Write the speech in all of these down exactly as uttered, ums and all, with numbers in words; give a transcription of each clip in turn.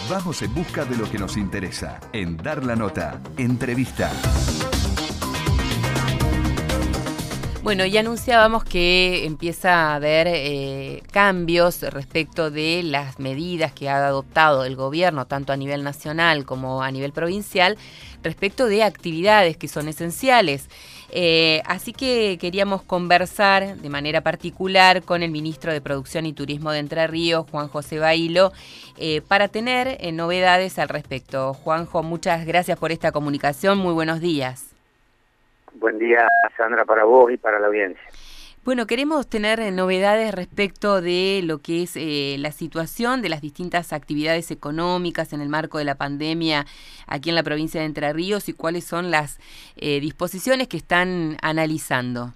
Vamos en busca de lo que nos interesa en Dar la Nota. Entrevista. Bueno, ya anunciábamos que empieza a haber eh, cambios respecto de las medidas que ha adoptado el gobierno, tanto a nivel nacional como a nivel provincial, respecto de actividades que son esenciales. Eh, así que queríamos conversar de manera particular con el ministro de Producción y Turismo de Entre Ríos, Juan José Bailo, eh, para tener eh, novedades al respecto. Juanjo, muchas gracias por esta comunicación. Muy buenos días. Buen día, Sandra, para vos y para la audiencia. Bueno, queremos tener eh, novedades respecto de lo que es eh, la situación de las distintas actividades económicas en el marco de la pandemia aquí en la provincia de Entre Ríos y cuáles son las eh, disposiciones que están analizando.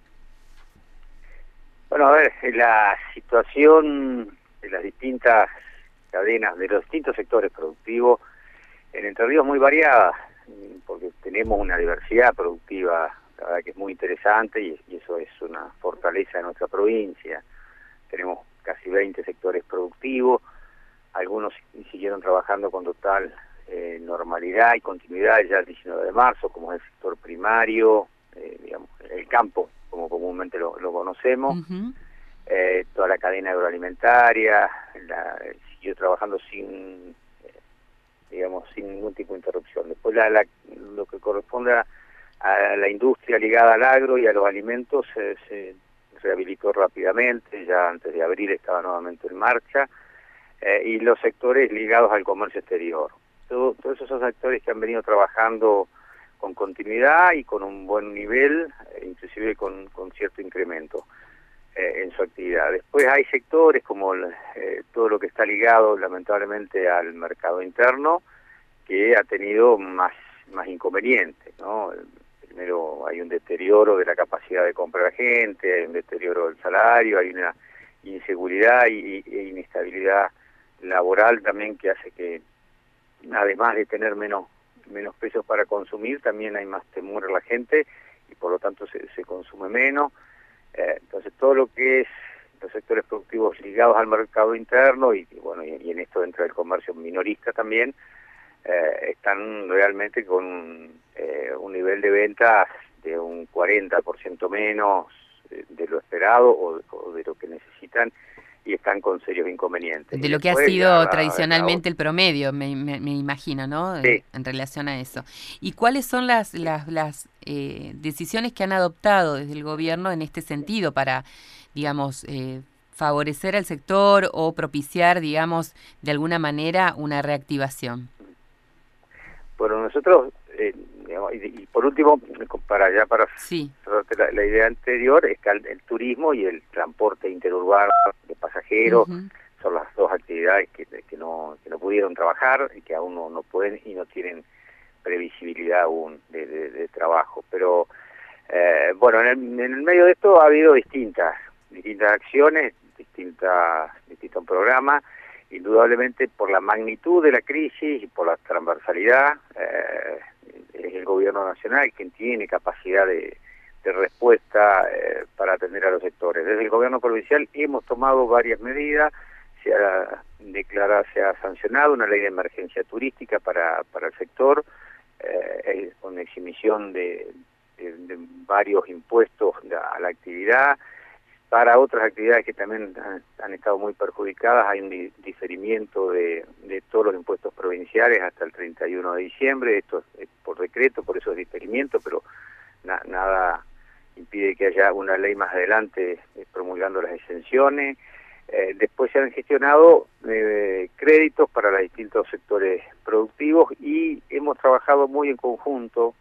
Bueno, a ver, la situación de las distintas cadenas, de los distintos sectores productivos en Entre Ríos es muy variada, porque tenemos una diversidad productiva, la verdad que es muy interesante y, y eso es una fortaleza de nuestra provincia. Tenemos casi veinte sectores productivos, algunos siguieron trabajando con total eh, normalidad y continuidad ya el diecinueve de marzo, como es el sector primario, eh, digamos, el campo, como comúnmente lo, lo conocemos, uh-huh. eh, toda la cadena agroalimentaria, la, siguió trabajando sin, eh, digamos, sin ningún tipo de interrupción. Después la, la, lo que corresponde a a la industria ligada al agro y a los alimentos eh, se rehabilitó rápidamente, ya antes de abril estaba nuevamente en marcha, eh, y los sectores ligados al comercio exterior. Todo, todos esos son sectores que han venido trabajando con continuidad y con un buen nivel, eh, inclusive con, con cierto incremento eh, en su actividad. Después hay sectores como el, eh, todo lo que está ligado lamentablemente al mercado interno, que ha tenido más, más inconvenientes, ¿no? Primero hay un deterioro de la capacidad de compra de la gente, hay un deterioro del salario, hay una inseguridad y, y inestabilidad laboral también que hace que, además de tener menos menos pesos para consumir, también hay más temor en la gente y por lo tanto se, se consume menos. Eh, entonces todo lo que es los sectores productivos ligados al mercado interno y, y bueno y, y en esto entra el comercio minorista también, Eh, están realmente con eh, un nivel de ventas de un cuarenta por ciento menos de, de lo esperado o, o de lo que necesitan y están con serios inconvenientes. De y lo que ha sido la, tradicionalmente la... el promedio, me, me, me imagino, ¿no? Sí. En relación a eso. ¿Y cuáles son las, las, las eh, decisiones que han adoptado desde el gobierno en este sentido para, digamos, eh, favorecer al sector o propiciar, digamos, de alguna manera una reactivación? Bueno, nosotros, eh, digamos, y, y por último, para ya para sí. la, la idea anterior, es que el, el turismo y el transporte interurbano de pasajeros uh-huh. son las dos actividades que, que, no, que no pudieron trabajar y que aún no, no pueden y no tienen previsibilidad aún de, de, de trabajo. Pero, eh, bueno, en el, en el medio de esto ha habido distintas, distintas acciones, distintas, distintos programas. Indudablemente por la magnitud de la crisis y por la transversalidad, eh, es el gobierno nacional quien tiene capacidad de, de respuesta eh, para atender a los sectores. Desde el gobierno provincial hemos tomado varias medidas, se ha declarado, se ha sancionado una ley de emergencia turística para, para el sector, eh, con exhibición de, de, de varios impuestos a la actividad. Para otras actividades que también han, han estado muy perjudicadas hay un di diferimiento de, de todos los impuestos provinciales hasta el treinta y uno de diciembre, esto es por decreto, por eso es diferimiento, pero na nada impide que haya una ley más adelante eh, promulgando las exenciones. Eh, después se han gestionado eh, créditos para los distintos sectores productivos y hemos trabajado muy en conjunto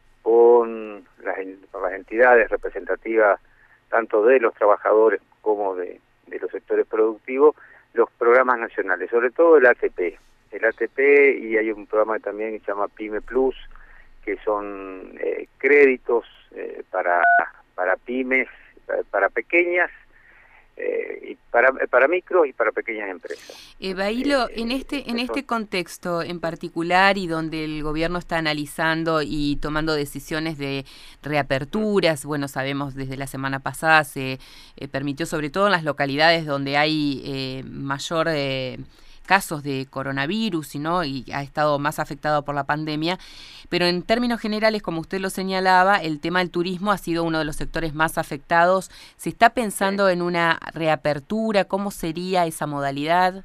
con las, con las entidades representativas tanto de los trabajadores como de, de los sectores productivos, los programas nacionales, sobre todo el A T P. El A T P y hay un programa también que se llama PYME Plus, que son eh, créditos eh, para, para pymes, para, para pequeñas, eh, y para, para micro y para pequeñas empresas. Eh, Bailo, eh, en este, en eso. este contexto en particular y donde el gobierno está analizando y tomando decisiones de reaperturas, bueno, sabemos desde la semana pasada se eh, permitió sobre todo en las localidades donde hay eh, mayor eh, casos de coronavirus, ¿no? Y ha estado más afectado por la pandemia, pero en términos generales, como usted lo señalaba, el tema del turismo ha sido uno de los sectores más afectados. ¿Se está pensando en una reapertura? ¿Cómo sería esa modalidad?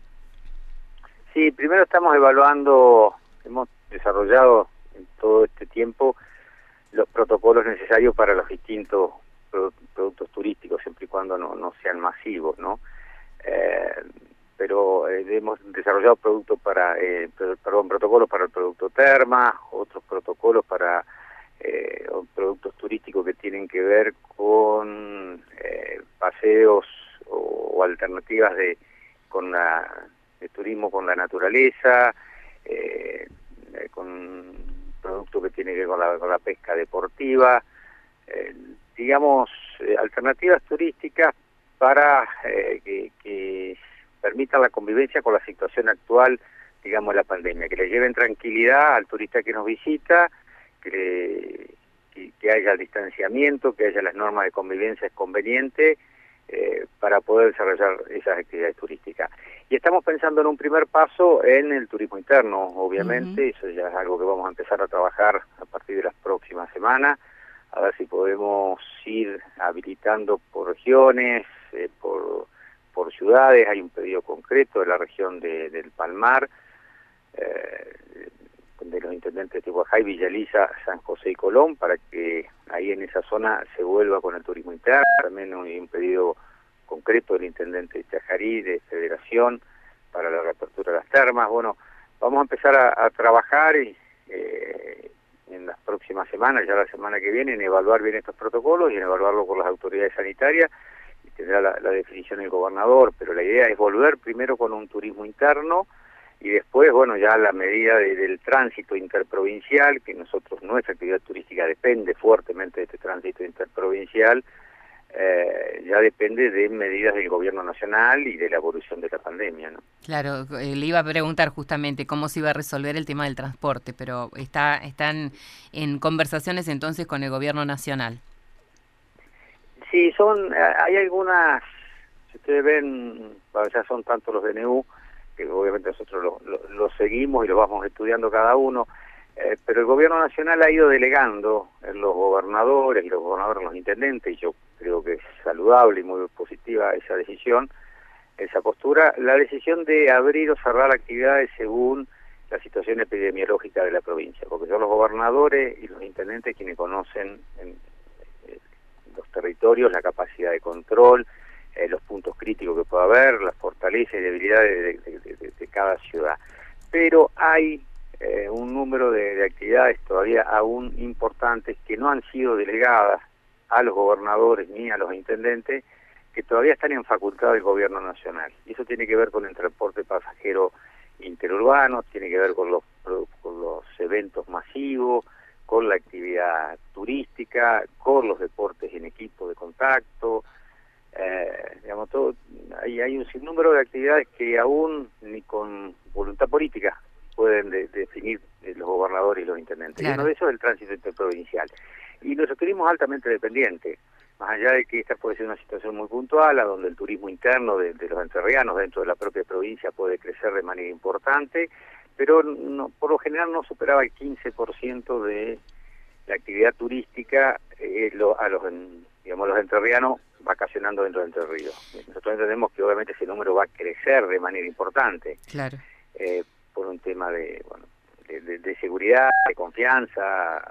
Sí, primero estamos evaluando, hemos desarrollado en todo este tiempo los protocolos necesarios para los distintos productos turísticos, siempre y cuando no, no sean masivos, ¿no? Eh, pero eh, hemos desarrollado productos para, eh, perdón, protocolos para el producto terma, otros protocolos para eh, productos turísticos que tienen que ver con eh, paseos o, o alternativas de con la de turismo con la naturaleza, eh, eh, con productos que tienen que ver con la, con la pesca deportiva, eh, digamos, eh, alternativas turísticas para eh, que, que permitan la convivencia con la situación actual, digamos, de la pandemia, que le lleven tranquilidad al turista que nos visita, que, le, que, que haya distanciamiento, que haya las normas de convivencia convenientes, eh, para poder desarrollar esas actividades turísticas. Y estamos pensando en un primer paso en el turismo interno, obviamente, uh-huh. Eso ya es algo que vamos a empezar a trabajar a partir de las próximas semanas, a ver si podemos ir habilitando por regiones, eh, por, por ciudades. Hay un pedido concreto de la región de, del Palmar, eh, de los intendentes de Guajay, Villaliza, San José y Colón, para que ahí en esa zona se vuelva con el turismo interno. También hay un pedido concreto del intendente de Chajarí, de Federación, para la reapertura de las termas. Bueno, vamos a empezar a, a trabajar y, eh, en las próximas semanas, ya la semana que viene, en evaluar bien estos protocolos y en evaluarlo con las autoridades sanitarias, y tendrá la, la definición el gobernador, pero la idea es volver primero con un turismo interno y después, bueno, ya la medida de, del tránsito interprovincial, que nosotros, nuestra actividad turística depende fuertemente de este tránsito interprovincial, eh, ya depende de medidas del gobierno nacional y de la evolución de la pandemia, ¿no? Claro, eh, le iba a preguntar justamente cómo se iba a resolver el tema del transporte, pero está están en conversaciones entonces con el gobierno nacional. Sí, son, hay algunas, si ustedes ven, bueno, ya son tantos los D N U, que obviamente nosotros los lo, lo seguimos y los vamos estudiando cada uno, eh, pero el gobierno nacional ha ido delegando en los gobernadores, y los gobernadores en los intendentes, y yo creo que es saludable y muy positiva esa decisión, esa postura, la decisión de abrir o cerrar actividades según la situación epidemiológica de la provincia, porque son los gobernadores y los intendentes quienes conocen en, en los territorios la capacidad de control, eh, los puntos críticos que pueda haber, las fortalezas y debilidades de, de, de, de cada ciudad. Pero hay eh, un número de, de actividades todavía aún importantes que no han sido delegadas a los gobernadores ni a los intendentes, que todavía están en facultad del gobierno nacional. Y eso tiene que ver con el transporte pasajero interurbano, tiene que ver con los, con los eventos masivos, con la actividad turística, con los deportes en equipo de contacto, eh, digamos, todo, hay, hay un sinnúmero de actividades que aún ni con voluntad política pueden de, definir los gobernadores y los intendentes. Claro. Y uno de esos es el tránsito interprovincial. Y nuestro turismo es altamente dependiente, más allá de que esta puede ser una situación muy puntual, a donde el turismo interno de, de los entrerrianos dentro de la propia provincia puede crecer de manera importante, pero no, por lo general no superaba el quince por ciento de la actividad turística eh, lo, a los, digamos, los entrerrianos vacacionando dentro de Entre Ríos. Nosotros entendemos que obviamente ese número va a crecer de manera importante, claro, eh, por un tema de, bueno, de, de, de seguridad, de confianza,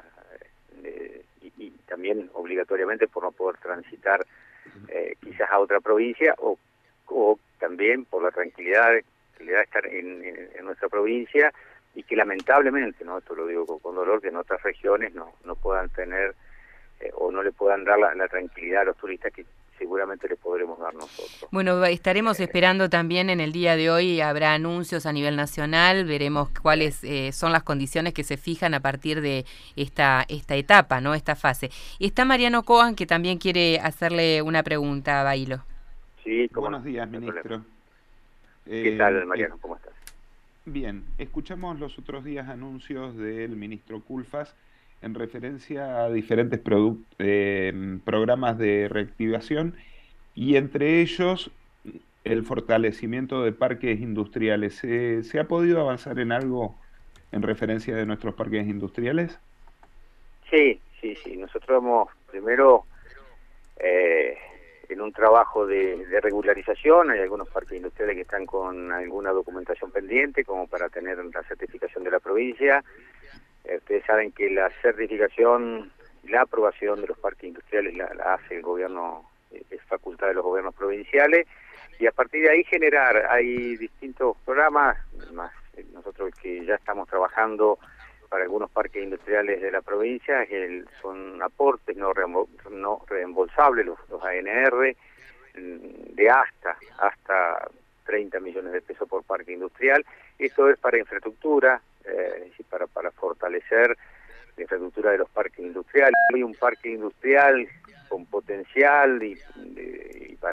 de, y, y también obligatoriamente por no poder transitar eh, quizás a otra provincia, o, o también por la tranquilidad que le da estar en, en, en nuestra provincia, y que lamentablemente, no, esto lo digo con, con dolor, que en otras regiones no, no puedan tener eh, o no le puedan dar la, la tranquilidad a los turistas que seguramente les podremos dar nosotros. Bueno, estaremos eh, esperando también en el día de hoy, habrá anuncios a nivel nacional, veremos cuáles eh, son las condiciones que se fijan a partir de esta esta etapa, ¿no? Esta fase. Y está Mariano Coan, que también quiere hacerle una pregunta a Bailo. Sí, buenos días, ministro. ¿Qué eh, tal, Mariano? ¿Cómo estás? Bien, escuchamos los otros días anuncios del ministro Culfas en referencia a diferentes eh, programas de reactivación, y entre ellos el fortalecimiento de parques industriales. ¿Se, se ha podido avanzar en algo en referencia de nuestros parques industriales? Sí, sí, sí. Nosotros hemos primero eh, en un trabajo de, de regularización. Hay algunos parques industriales que están con alguna documentación pendiente como para tener la certificación de la provincia. Eh, ustedes saben que la certificación y la aprobación de los parques industriales la, la hace el gobierno, eh, es facultad de los gobiernos provinciales, y a partir de ahí generar, hay distintos programas, más eh, nosotros que ya estamos trabajando para algunos parques industriales de la provincia, el, son aportes no, reembol, no reembolsables, los, los A N R, de hasta, hasta treinta millones de pesos por parque industrial. Esto es para infraestructura, eh, para, para fortalecer la infraestructura de los parques industriales. Hay un parque industrial con potencial y, y